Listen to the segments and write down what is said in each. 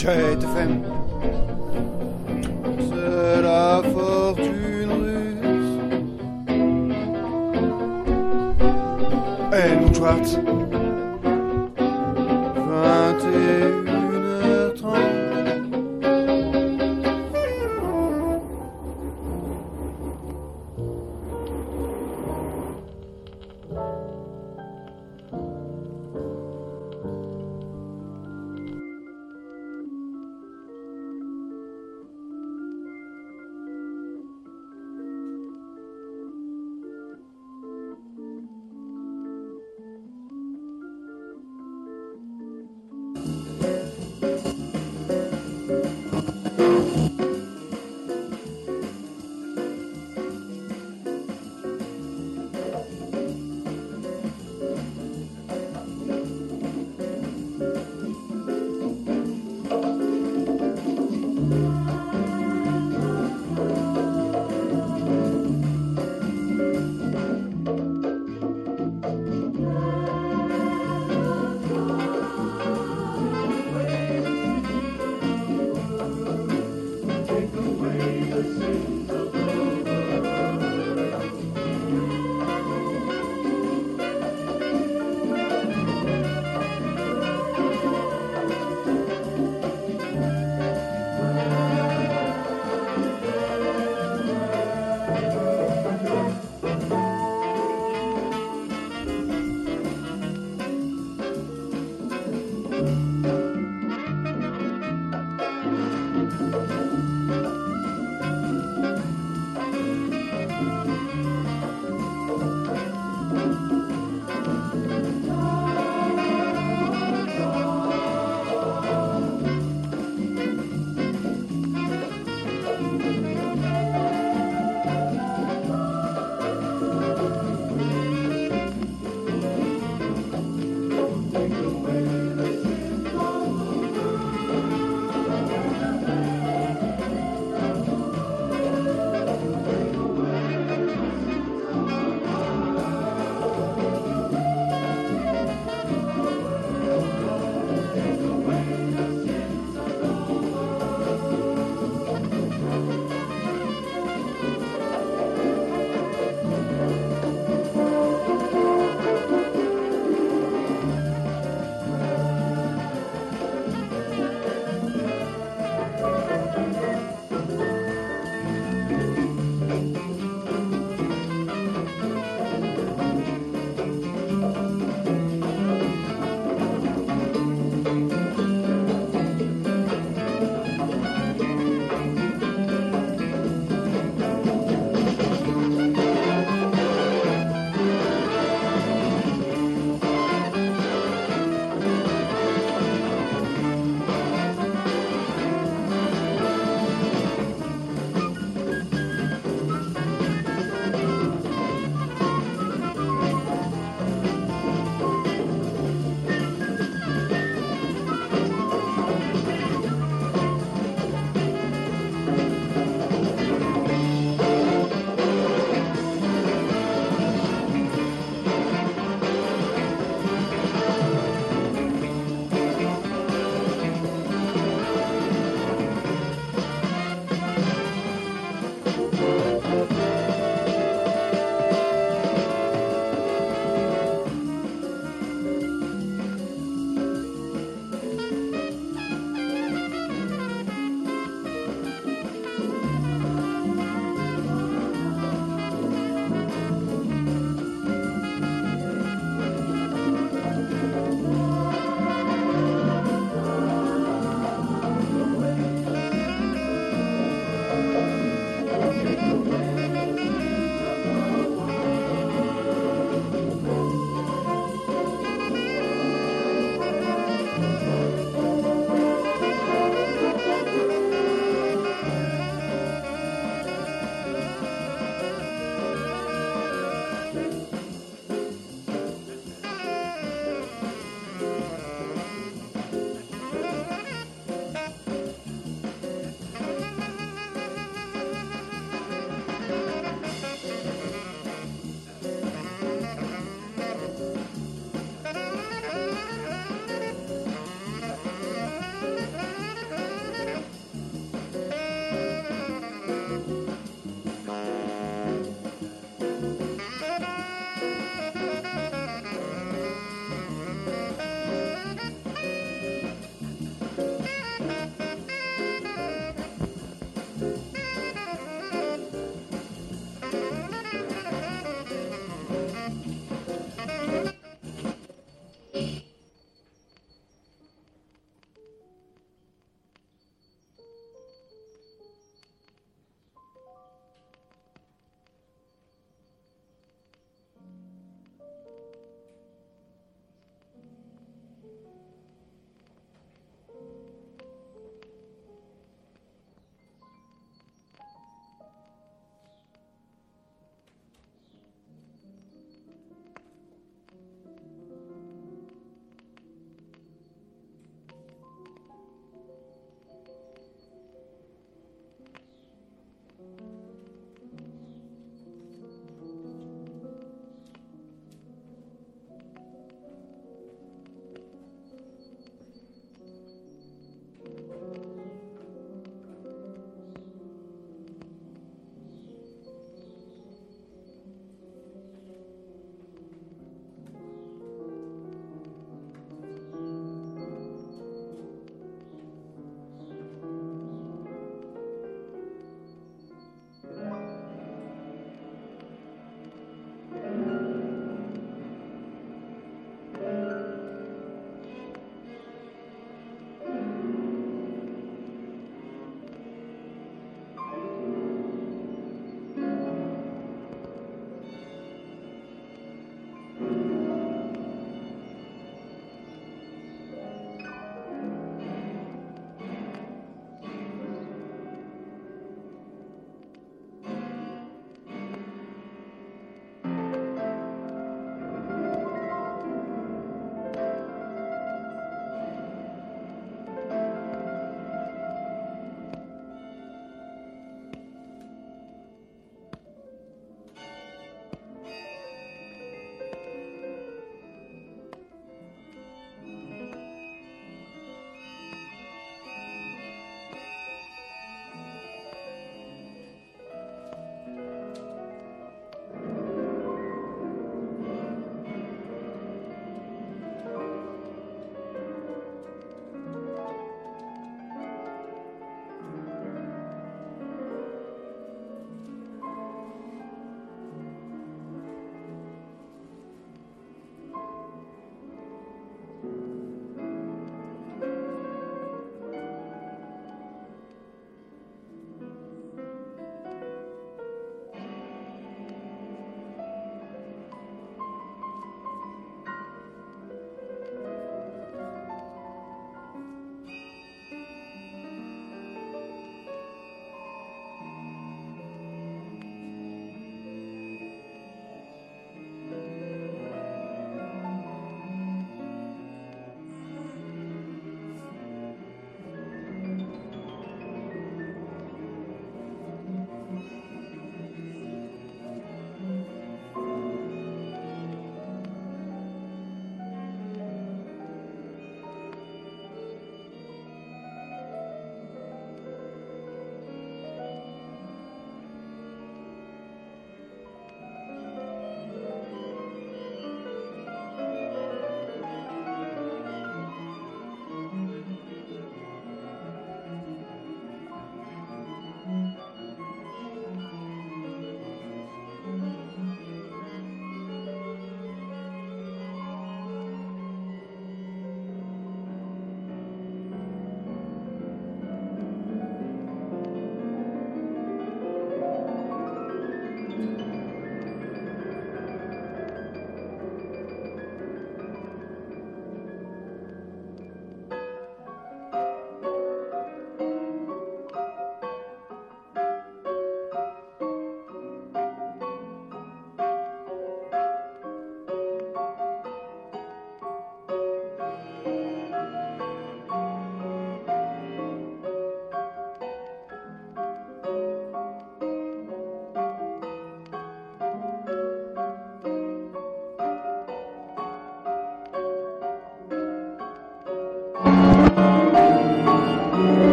Jet FM. C'est la fortune russe. Helmut Schwartz. 21h30.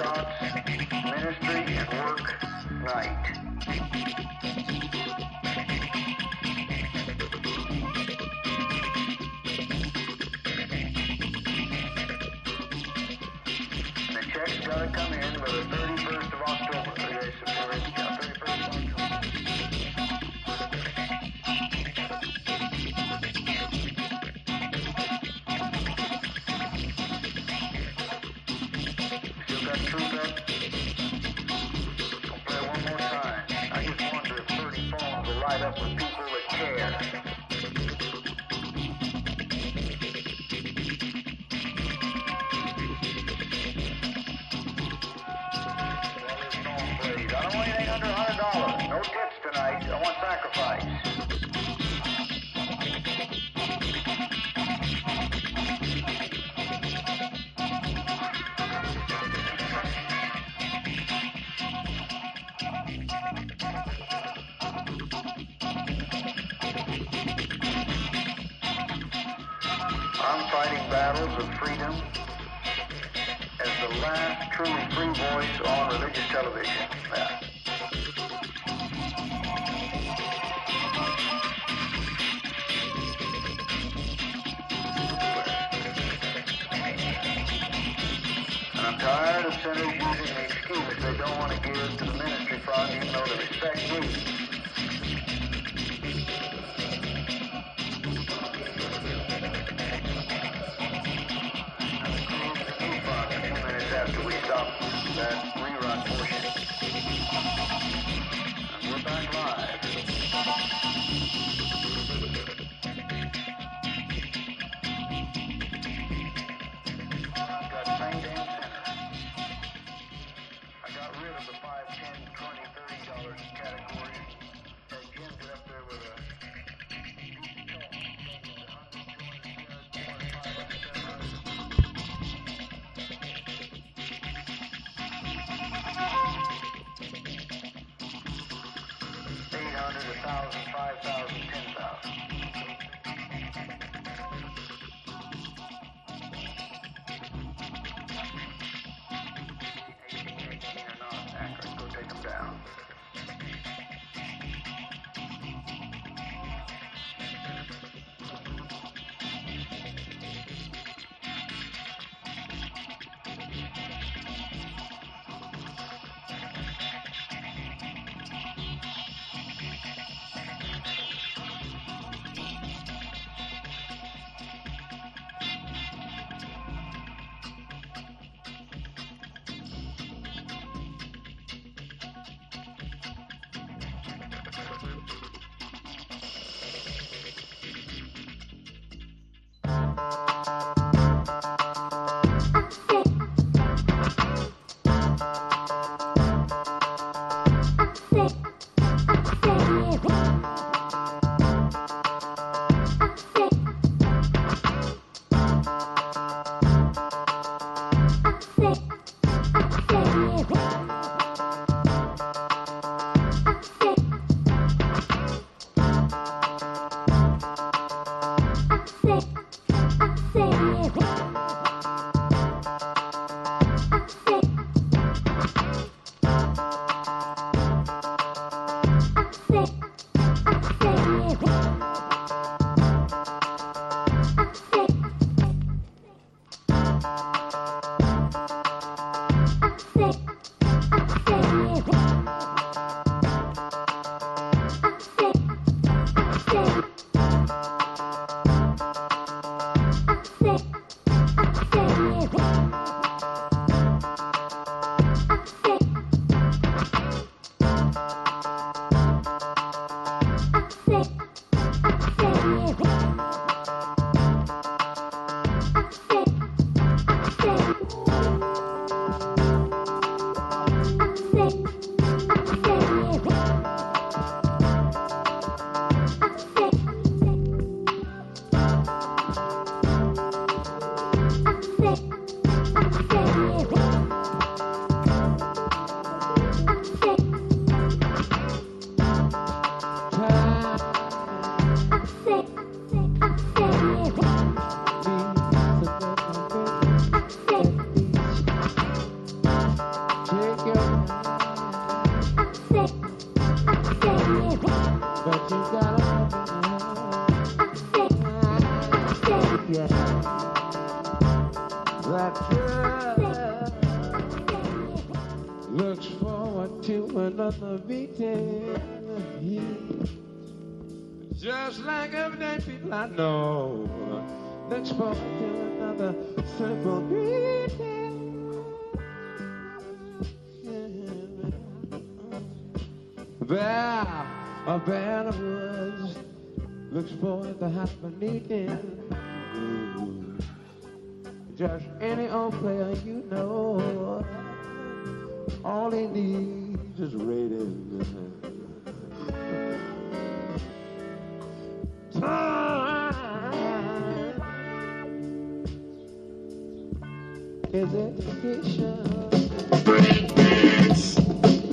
God's ministry and work night. The check's got to come in by the 31st of October. Okay, September, 31st of October. Still got truth up. I'll play one more time. I just wonder if 30 phones will light up with people that care. I don't want anything under $100. No tips tonight. I want sacrifice. I'm fighting battles of freedom as the last truly free voice on religious television. Yeah. And I'm tired of sinners using the excuse they don't want to give to the ministry fund even though they respect me. After we stop that rerun portion. And we're back live. I've got same damn center. I got rid of the $5, $10, $20, $30 categories. And Jim get up there with a 1,000, 5,000, 10,000. Or not, accurate. Go take them down. looks forward to another beating. Just like everyday people I know, looks forward to another simple greeting. There, a band of woods looks forward to have a meeting. Just any old player you know, all he needs is rating. Time is education. Breakdance.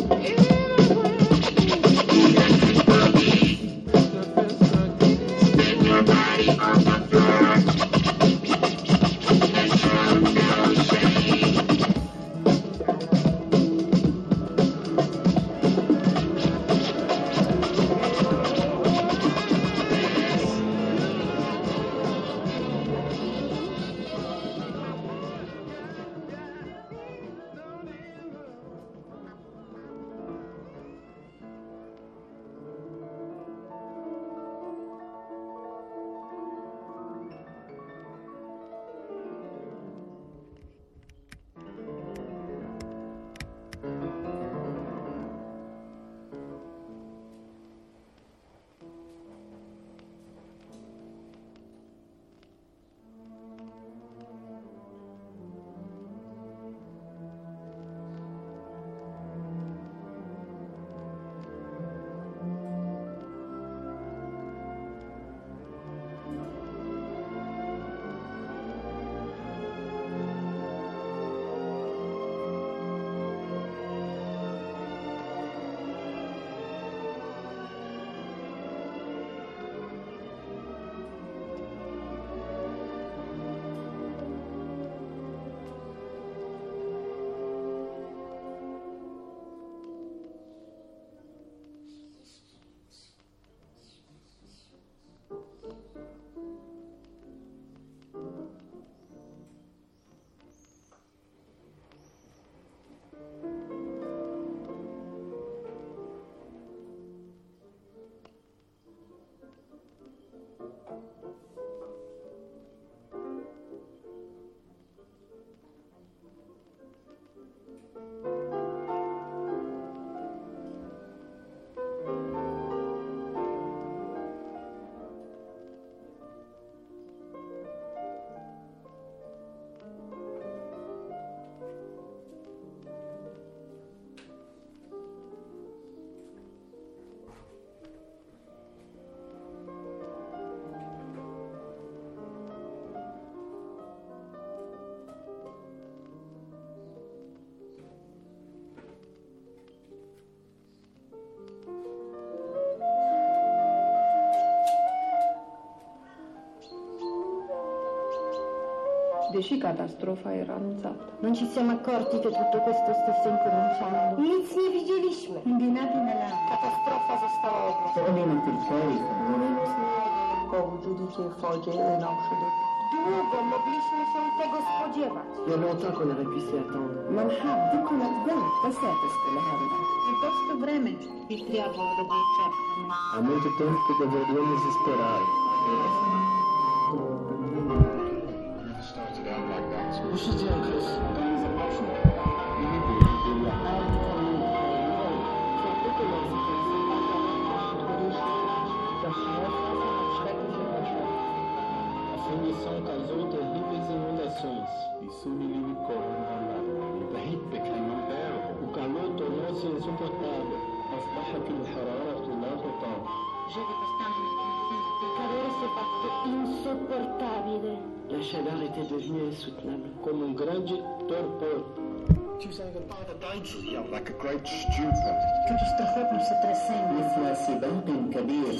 Spin your body on the floor. Deși catastrofa era anunțată. Non ci siamo accorti che tutto questo stesse incominciando. Nic nie widzieliśmy. Catastrofa została ogłoszona. Powodu dzikiej fodzie i nauszydy. Długo mogliśmy się tego spodziewać. Il y a longtemps qu'on aurait pu s'y attendre. Man hade kunnat vänta sig att det skulle hända. I dosto vreme i trebalo da bude čekano. Há muito tempo que deveríamos esperar. Started out like that. What you doing, Chris? A fundição causou terríveis inundações. E Sunili corona. The heat became unbearable. O calor tornou-se insuportável. أصبحت الحرارة لا تطاق. Il calore si è fatto insopportabile. La chaleur était devenue insoutenable. Como grande torpor. She was saying goodbye to danger, like a great stupor. Катастрофотно сотрясение. مثل سباق كبير.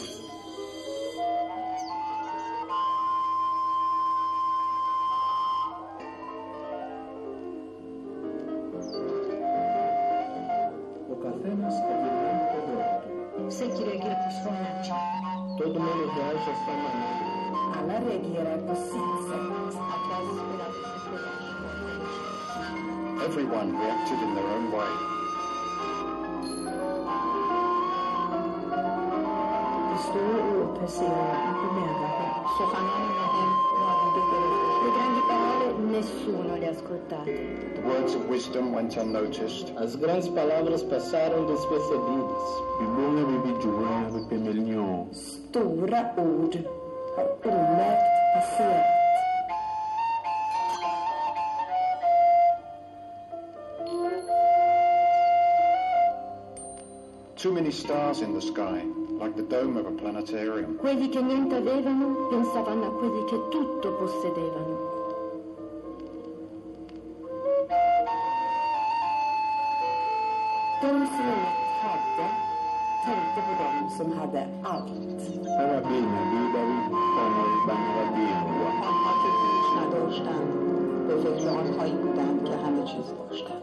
O καθένας αντιδρά το δρόμο του. Всеки реагира по свой начин. Todo mundo reage à sua maneira. Alla reagerar på sitt sätt. Everyone reacted in their own way. sì, un problema. Le grandi parole nessuno le ha ascoltate. The words of wisdom went unnoticed. As grandes palavras passaram despercebidas. Die många vi vill göra på miljon. Stora ord har omärkt passerat. Too many stars in the sky, like the dome of a planetarium. Quelli che niente avevano pensavano a quelli che tutto possedevano. De som inget hade tänkte på dem som hade allt. Parabéns, vida vill rabénwa. آنها که هیچ نداشتند به فکر آنهایی بودند که همه چیز داشتند.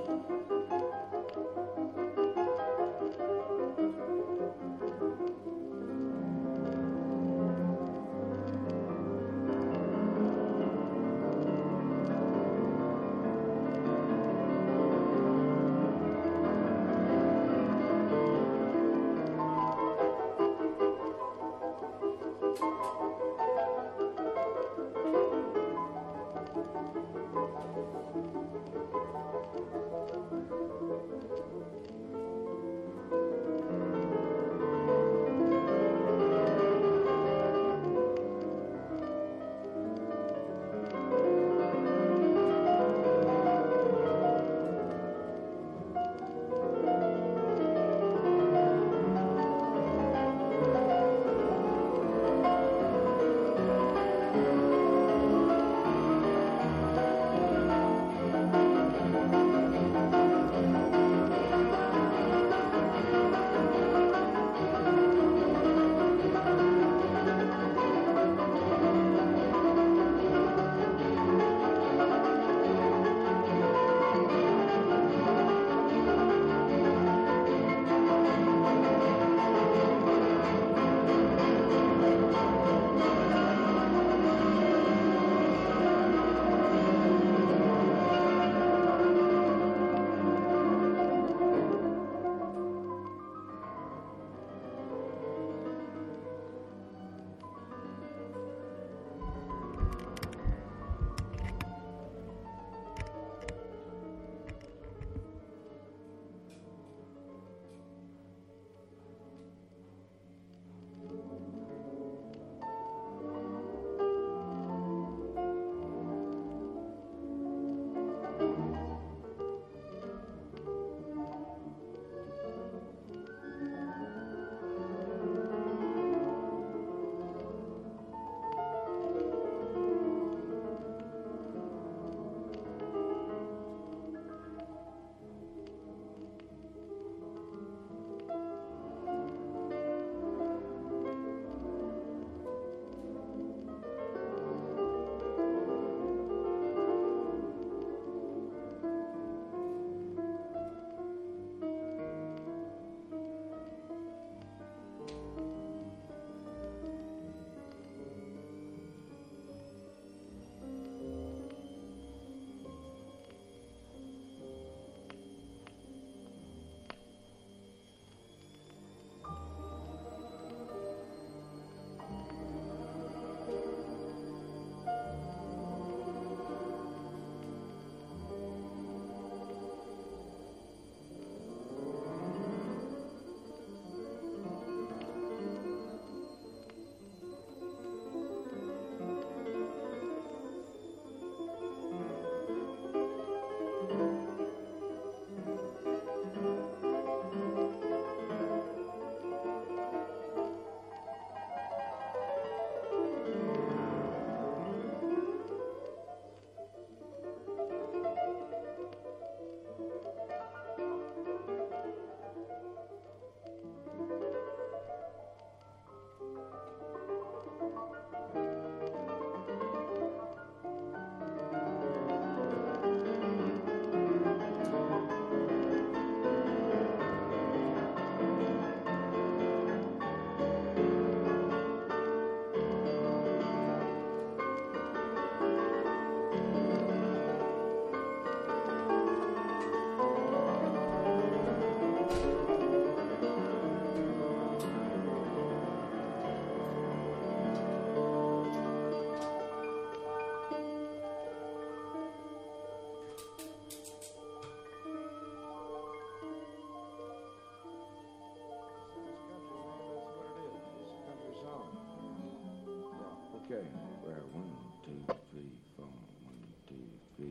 Okay, well, 1, 2, 3, 4, 1, 2, 3,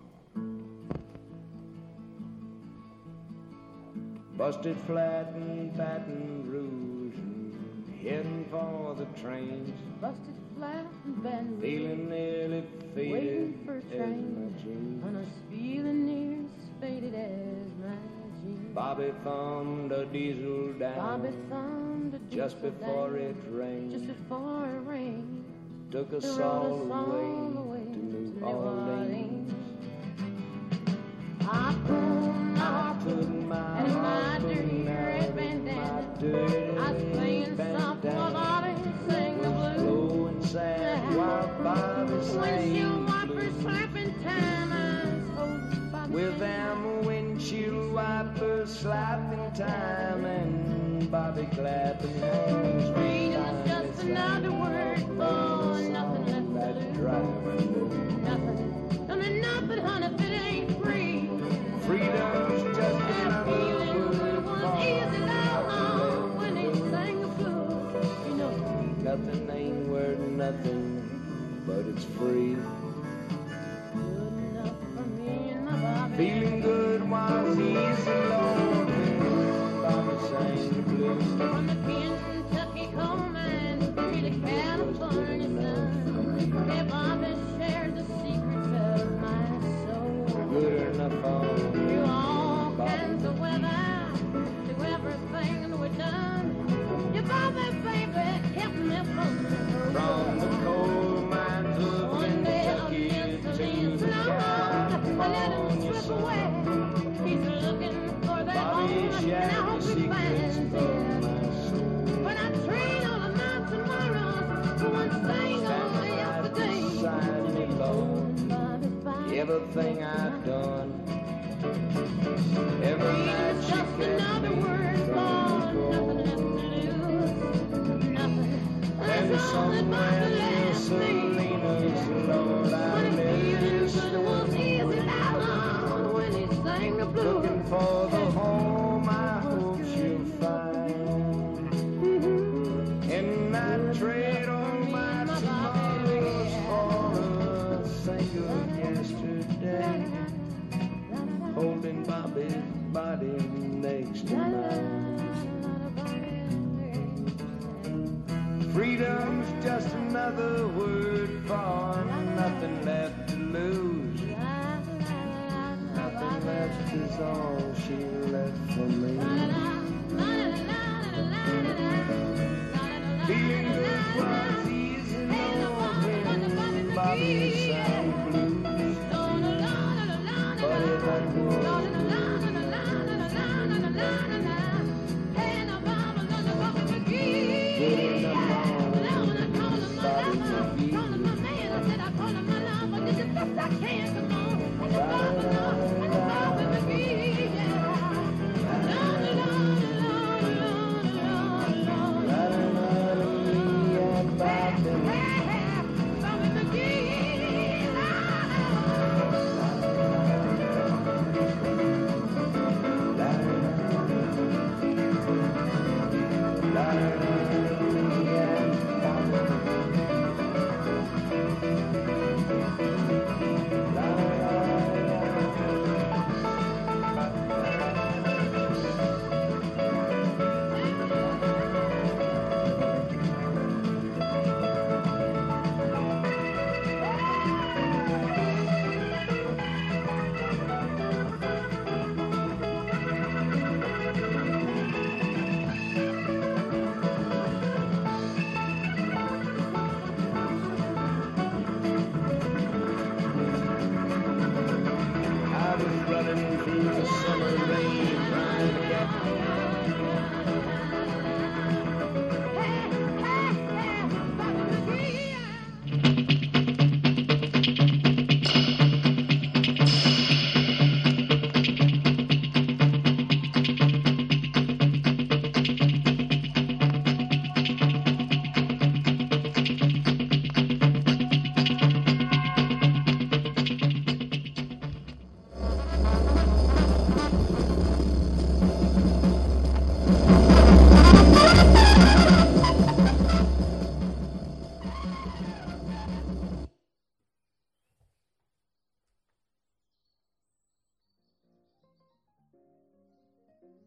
4. Busted flat in Baton Rouge, heading for the trains. Busted flat in Baton Rouge, feeling nearly faded, waiting for a train. as my jeans. And I was feeling near as faded as my jeans. Bobby thumbed a diesel down. Bobby thumbed a diesel just before down. it rained. Just before it rained. Took us They rode all us the all way the way to New to Orleans. I pulled my Took harpoon my and my harpoon dirty out red of bandana. my dirty I was playing soft while Bobby sang the blues. blowing sad while Bobby sang Windshield the wipers blues. slapping time, I was holding Bobby. With them windshield wipers slapping time and Bobby clapping hands. Freedom's just another word for nothing left to lose. Nothing. I mean nothing, honey, if it ain't free. Freedom's just That another feeling word good was easy long when they sang the blues. You know, nothing ain't worth nothing, but it's free. good enough for me and my Bobby. Feeling good was easy long when Bobby sang the blues. From the Kentucky coal mines to the California sun, hey, Bobby shared the secrets of my soul. Good enough on Through all kinds of weather, through everything we've done, your Bobby, baby, kept me from the road. from the coal mines of One day Kentucky I'll to the I let him California slip sun. away. He's looking for that Bobby home, and I shared the hope he secrets finds of it. my soul. When I train on a mountain warrior, for one thing only yesterday. Beside me, Lord, Bobby, Bobby, everything I've done, every night Freedom's she just kept another me word from for the nothing cold. left to lose. Nothing. And That's all that somewhere Bobby near left me. Salinas, Lord, I When met feeling this good was easy woman, long when he sang the blues. looking for the home I hope she'll find. And I trade all my tomorrows for a single yesterday, holding Bobby's body next to mine. Freedom's just another word for nothing left to lose. Nothing left is all she left for me. Feeling good was easy when Bobby sang blues. But if I could, good enough on Bobby McGee.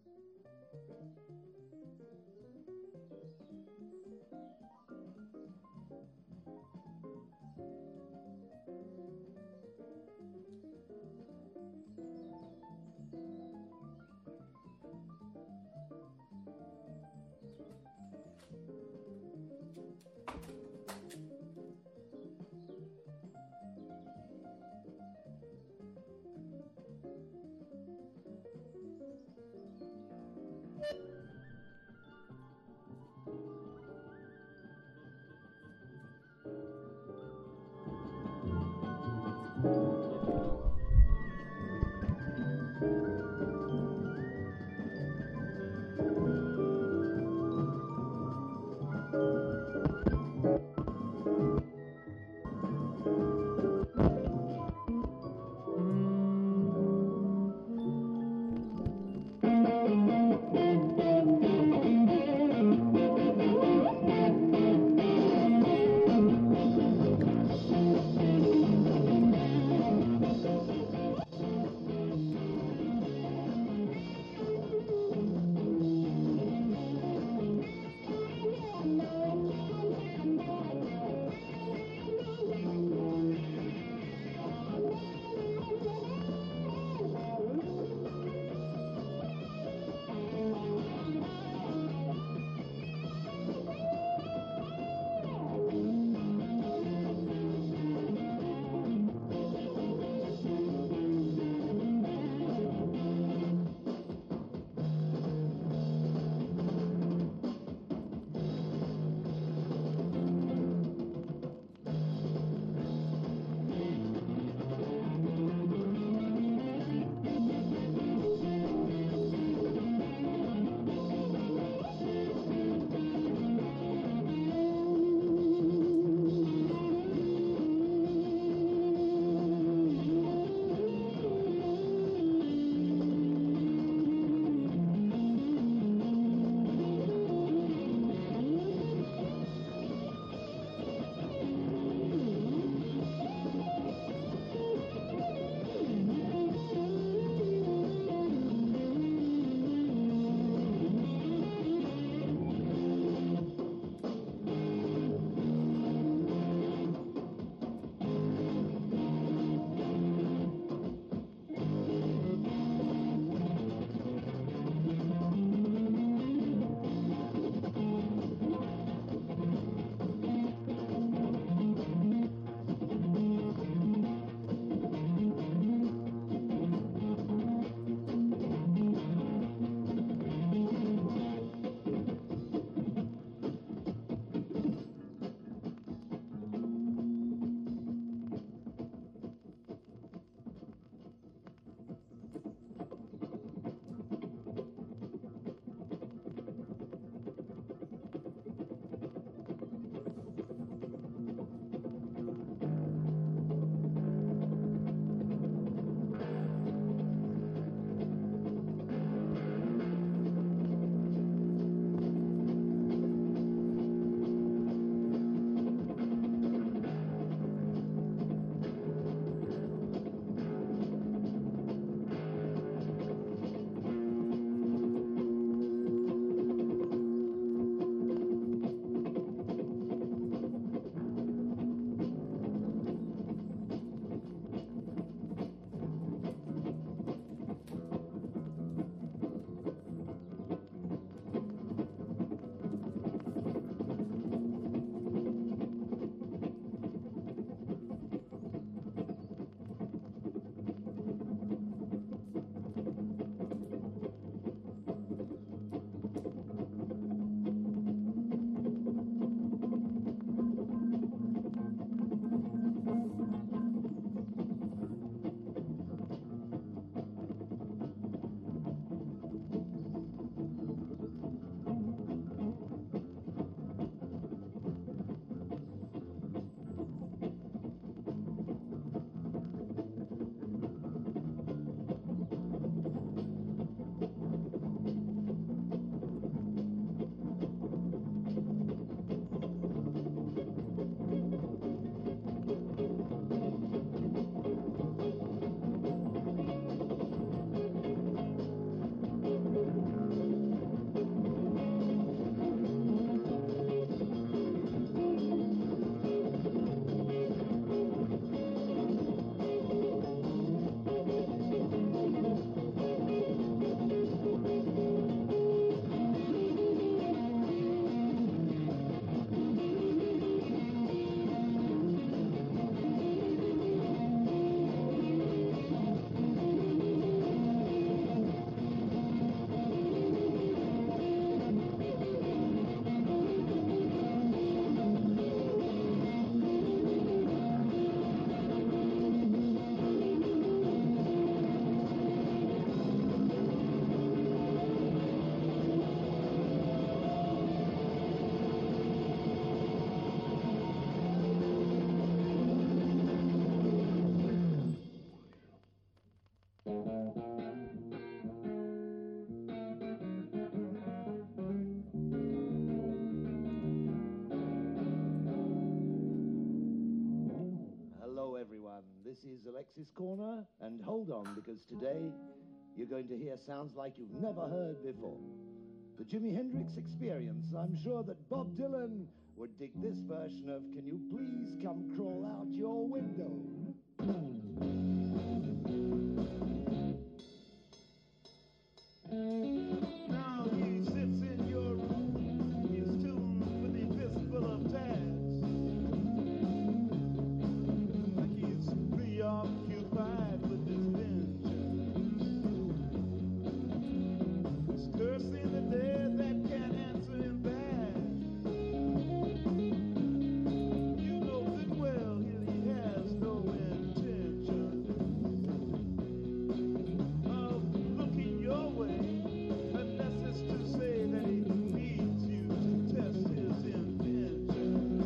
Thank you. Fox's Corner, and hold on, because today you're going to hear sounds like you've never heard before. The Jimi Hendrix Experience. I'm sure that Bob Dylan would dig this version of Can You Please Come Crawl Out Your Window? Now he sits in your room, he's tuned with a fistful of tabs, like he's preoccupied with his vengeance. He's cursing the dead that can't answer him back. You know good well he has no intention of looking your way, unless it's to say that he needs you to test his invention.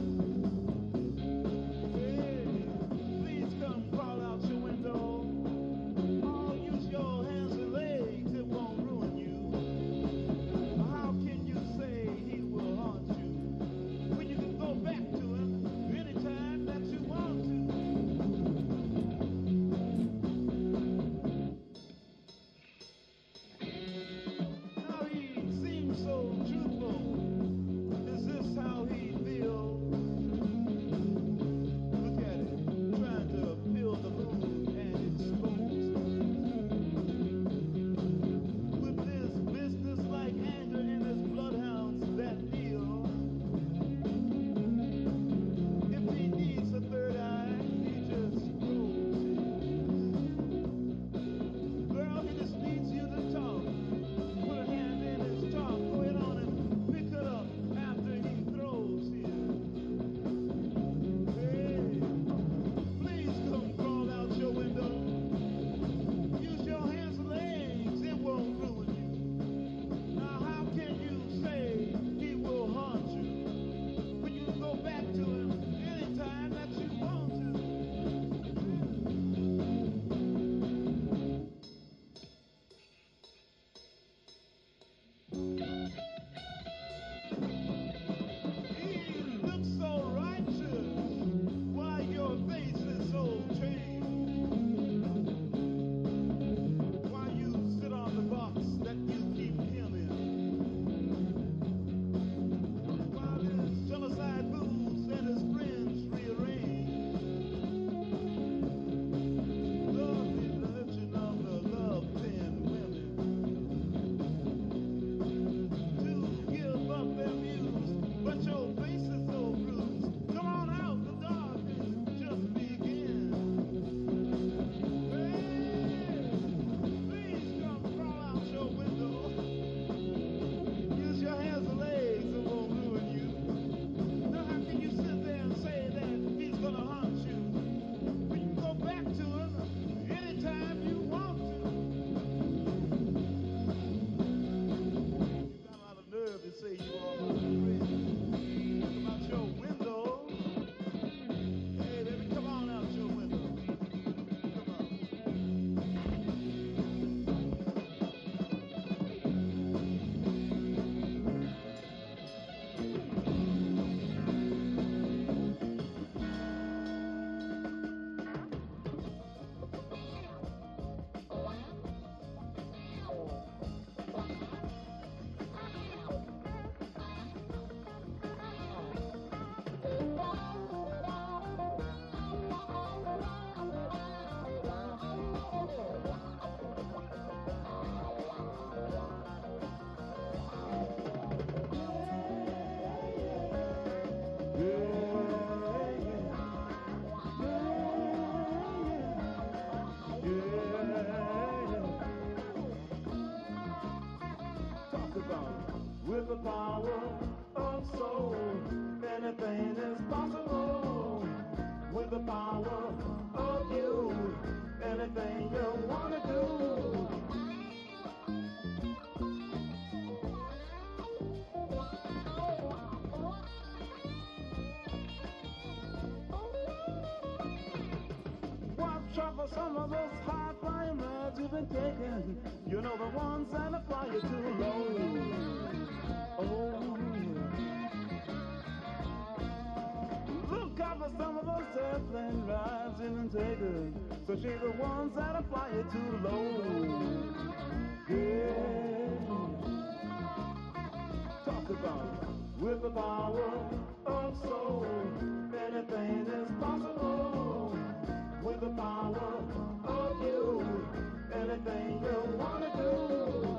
Hey, please come crawl out your window. I'll use your hands and legs, it won't ruin you. How can you say he will haunt you when you can go back to him anytime that you want to? Now he seems so truthful. Is this how he feels? Look at it, trying to fill the moon and expose it. With this business-like anger in his bloodhounds that feel. If he needs a third eye, he just closes. Girl, he just needs you to talk. Put a hand in his talk, go ahead on and pick it up after he throws here. Hey, please come crawl out your window. Use your hands and legs, it won't ruin you. Now how can you say he will haunt you when you can go back to him anytime that you want to? He looks so righteous. Why your face is so changed? Why you sit on the box that you keep him in? While his genocide boots and his friends rearrange. Lovely legend of the love pen women to give up their muse, but your face is so bruised. Come on out, the dark is just begin. Hey, please come crawl out your window. Use your hands and legs, it won't ruin you. Now how can you sit there and say that he's gonna haunt you when you can go back to him anytime you want to? You got a lot of nerve to say you are my friend. Come out your window. Hey, baby, come on out your window. Come on. Talk about with the power of soul, anything is possible. With the power of you, anything you wanna do. Watch out for some of those high-flying rides you've been taking. You know the ones that fly you too low. Oh, yeah. Look out for some of those airplane rides you've been taking. So she's the ones that'll fly you too low. Yeah. Talk about with the power of soul, anything is possible. With the power of you, anything you wanna do.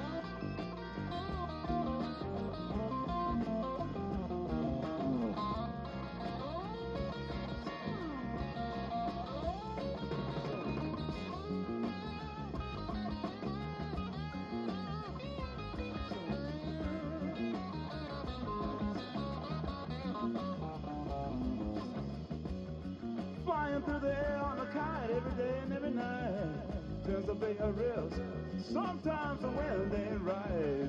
Flying through the air on a kite every day and every night. Turns to be a risk. Sometimes the wind ain't right.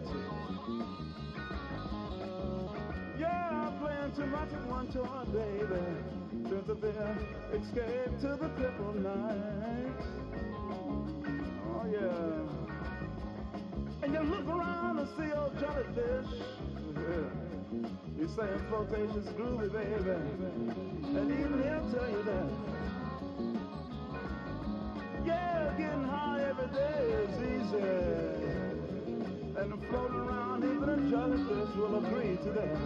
Yeah, I'm playing too much at one time, baby. Turns to be escape to the crippled night. Oh yeah. And you look around and see old jellyfish. Yeah. You saying flotation's groovy, baby. And even he'll tell you that. Yeah, getting high every day is easy. And floating around, even a jellyfish will agree to that.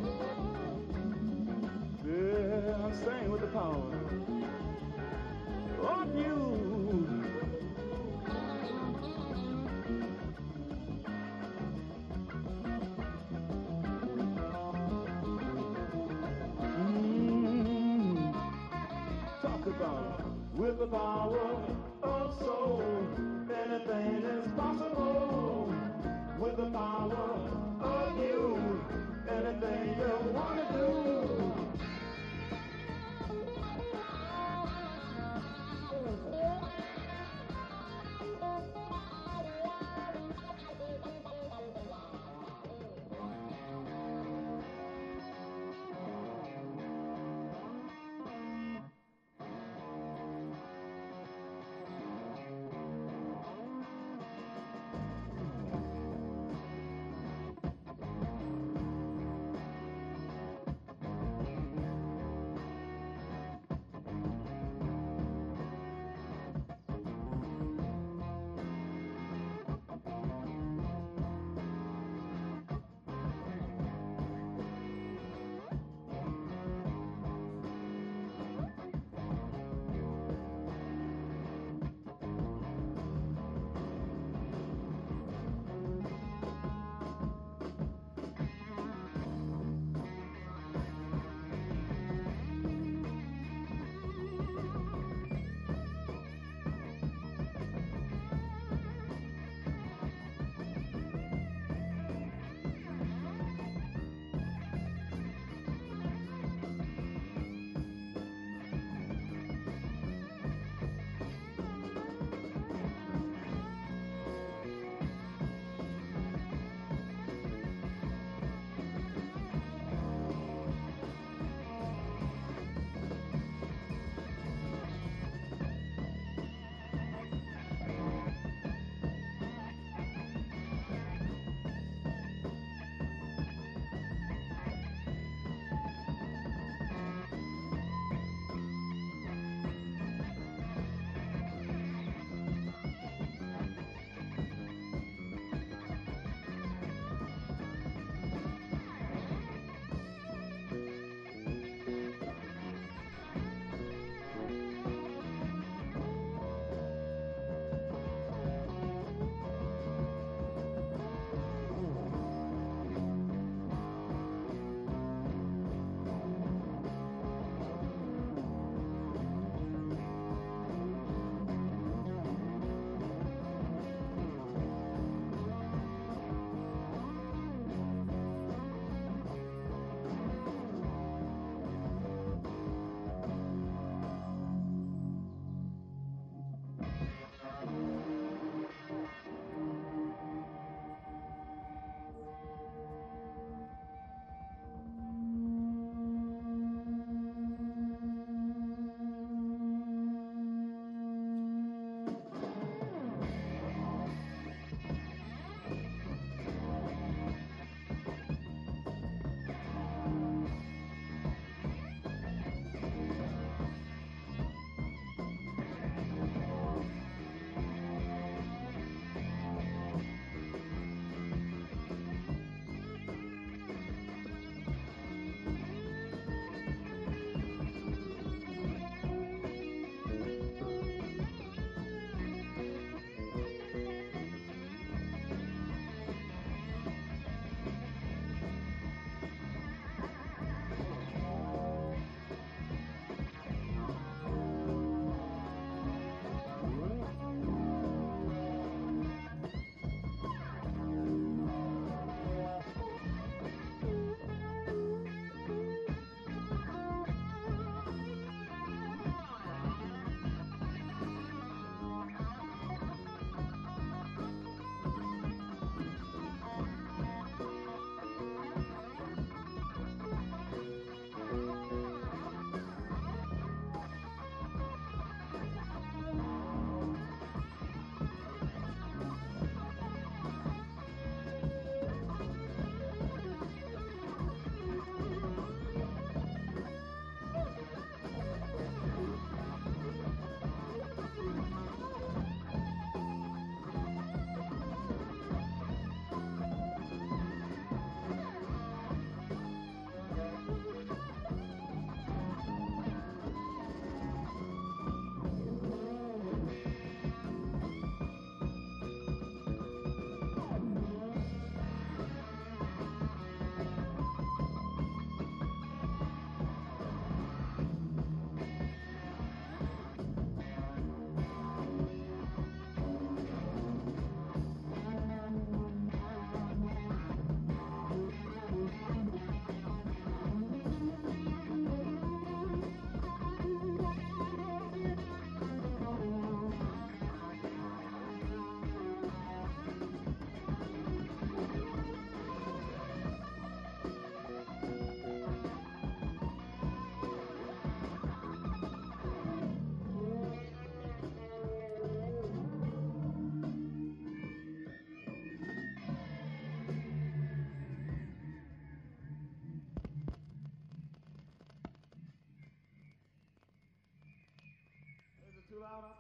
Yeah, I'm staying with the power of you. Talk about with the power of soul, anything is possible. With the power of you, anything you wanna do.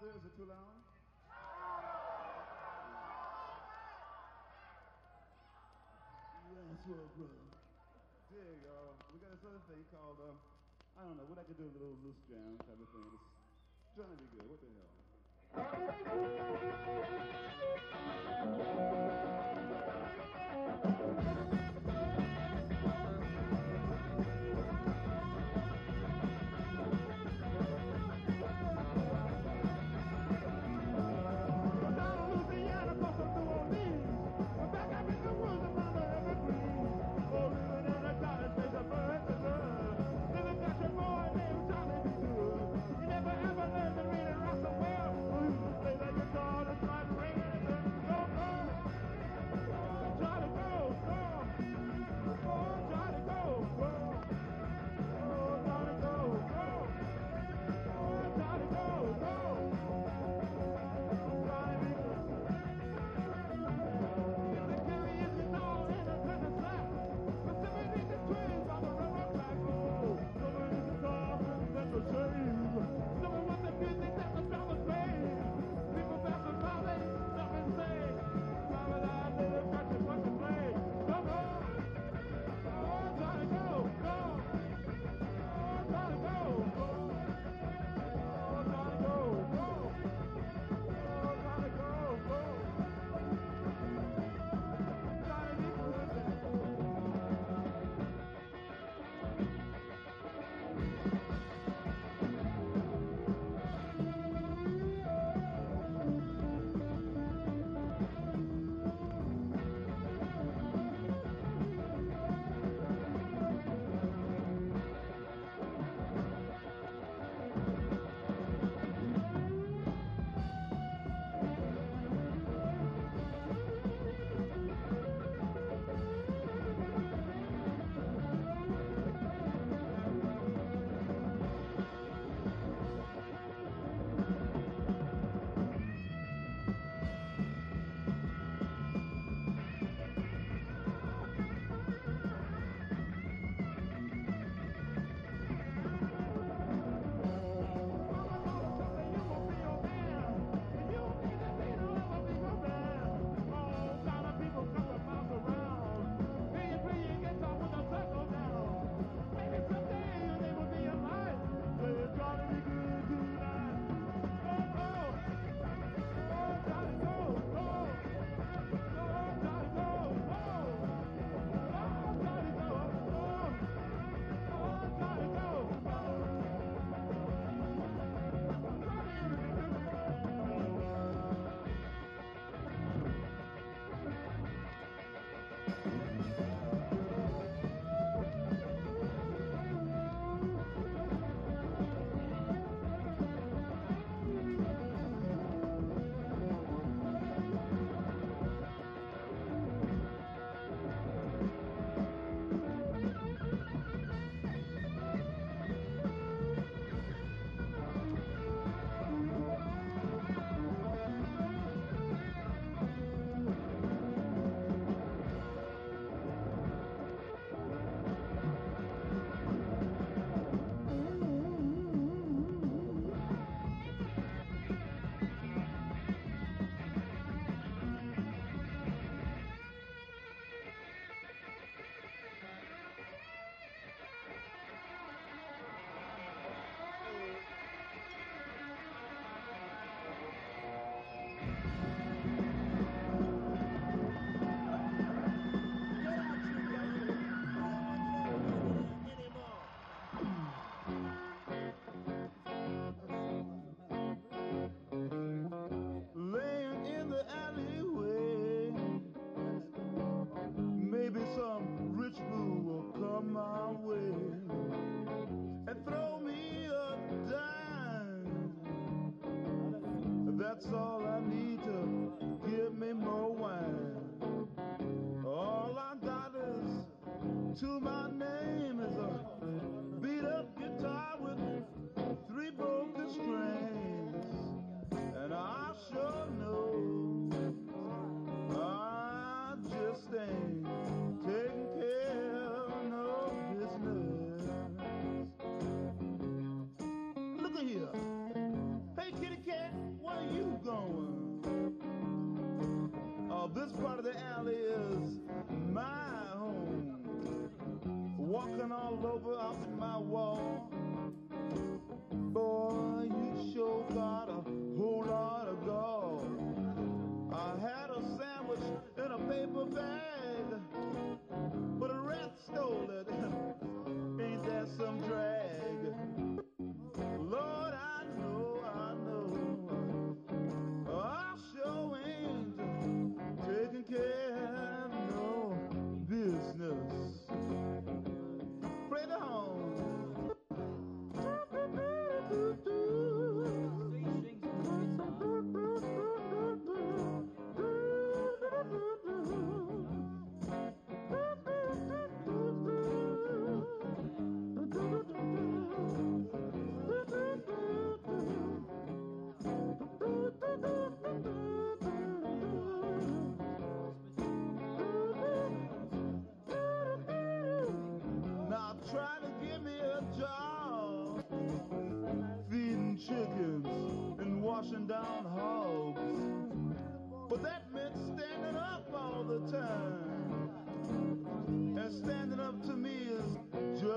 there? Is it too loud? That's what, brother. Dig, we got this other thing called, I don't know, what I could do a little loose jam type of thing. It's trying to be good. What the hell? Laying in the alleyway, maybe some rich fool will come my way and throw me a dime. That's all I need to give me more wine. All I got is to my name is a beat up guitar with 3 broken strings. And I sure know I just ain't taking care of no business. Look at here. Hey, kitty cat,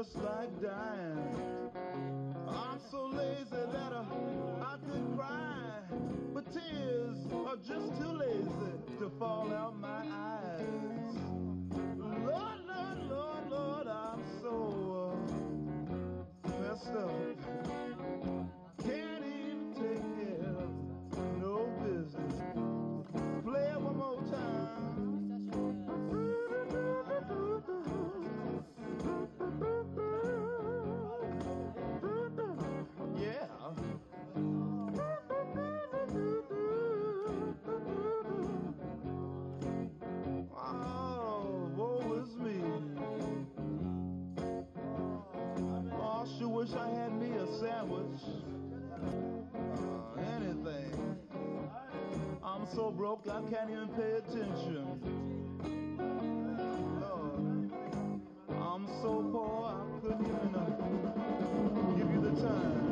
just like dying. I'm so lazy that I could cry, but tears are just too lazy to fall out my eyes. Lord, Lord, Lord, Lord, I'm so messed up. Can't even take care of no business. Play it one more time. Yeah. Oh, woe is me. Oh, I sure wish I had me a sandwich. Anything. I'm so broke I can't even pay attention. Lord, I'm so poor I couldn't even give you the time.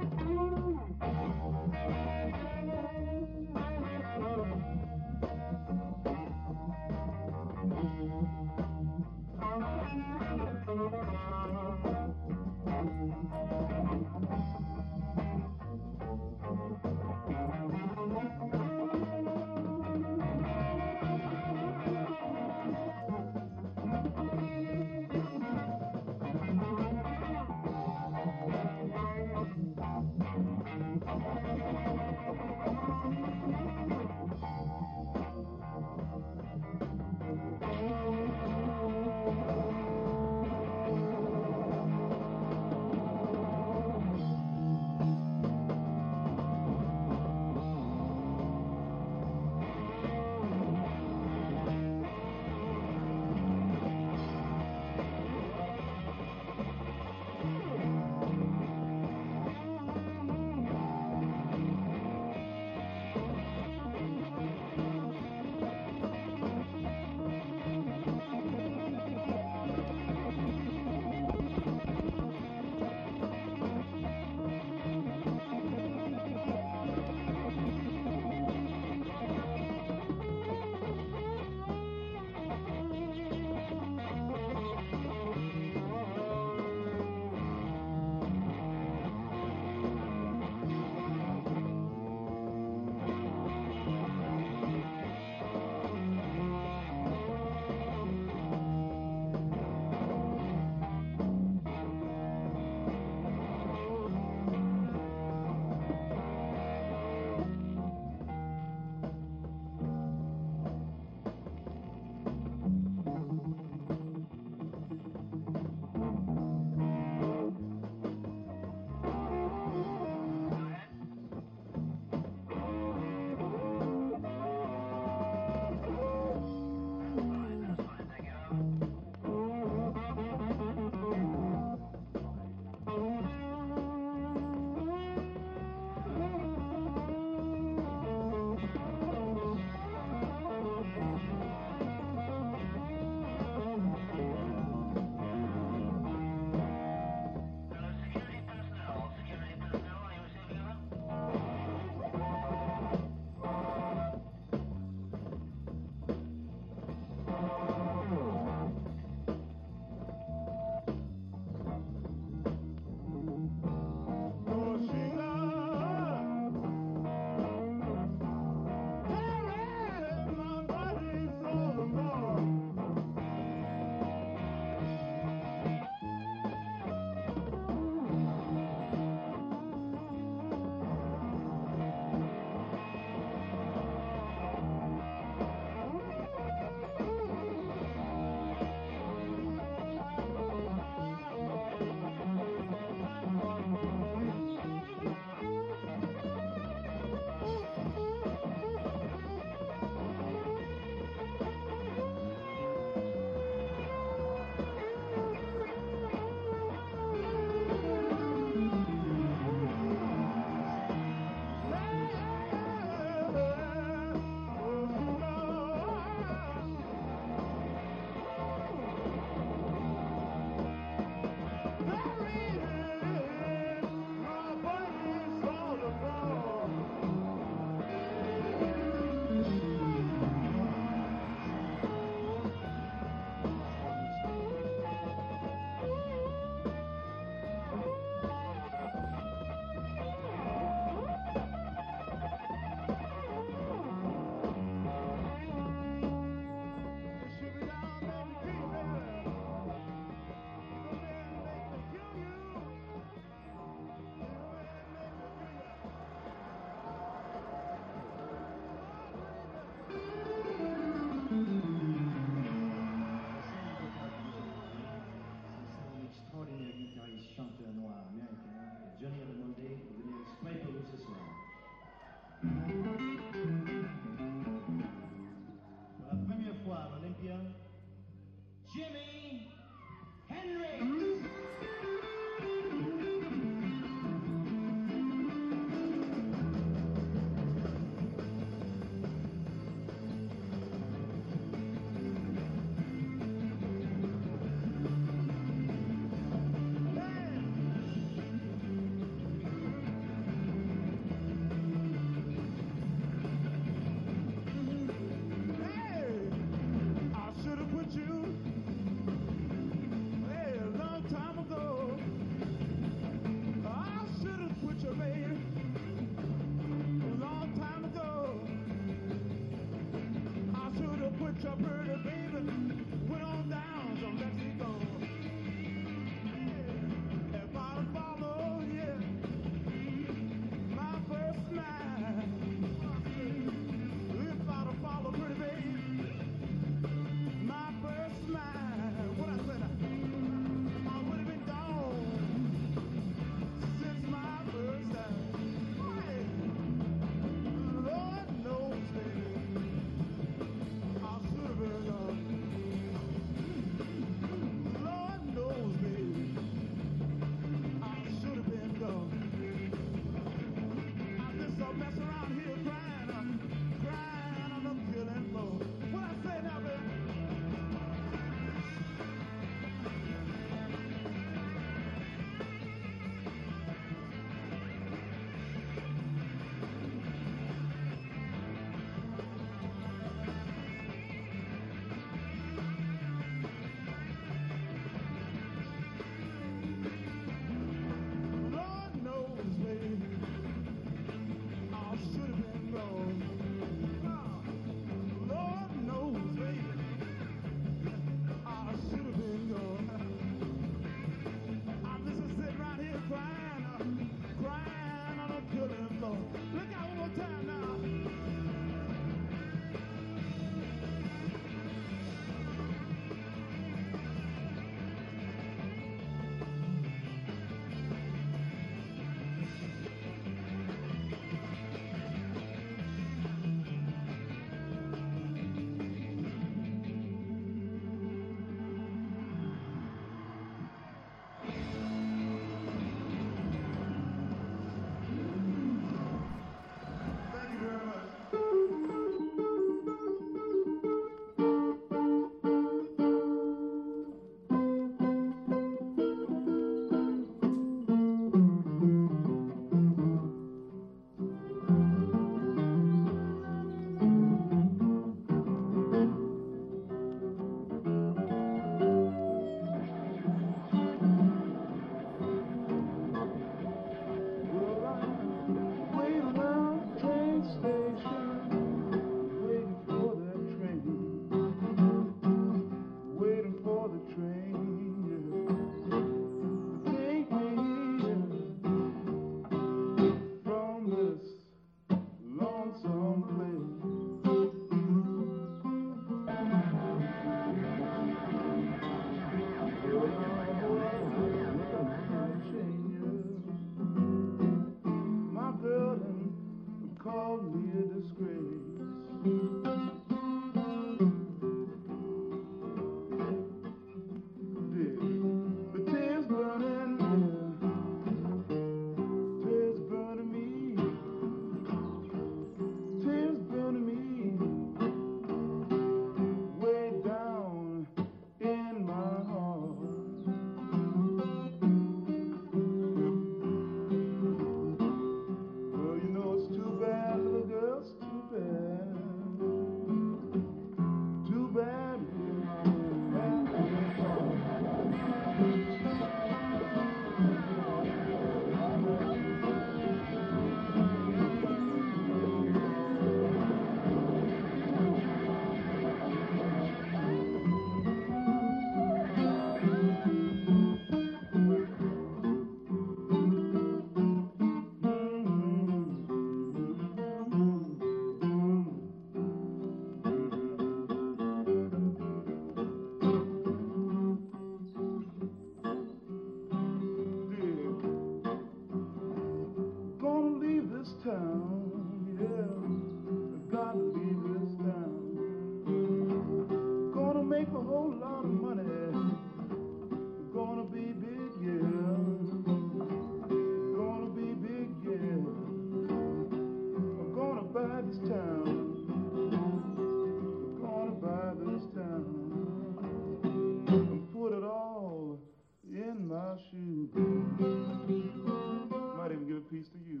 for you.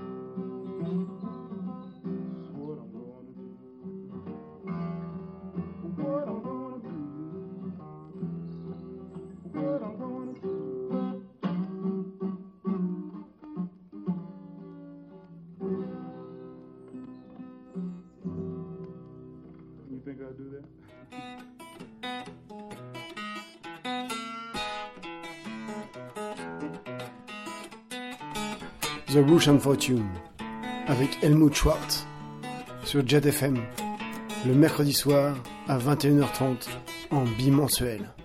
What I'm gonna do. What I'm gonna do. What I'm gonna do. You think I'll do that? The Russian Fortune avec Helmut Schwartz sur Jet FM le mercredi soir à 21h30 en bimensuel.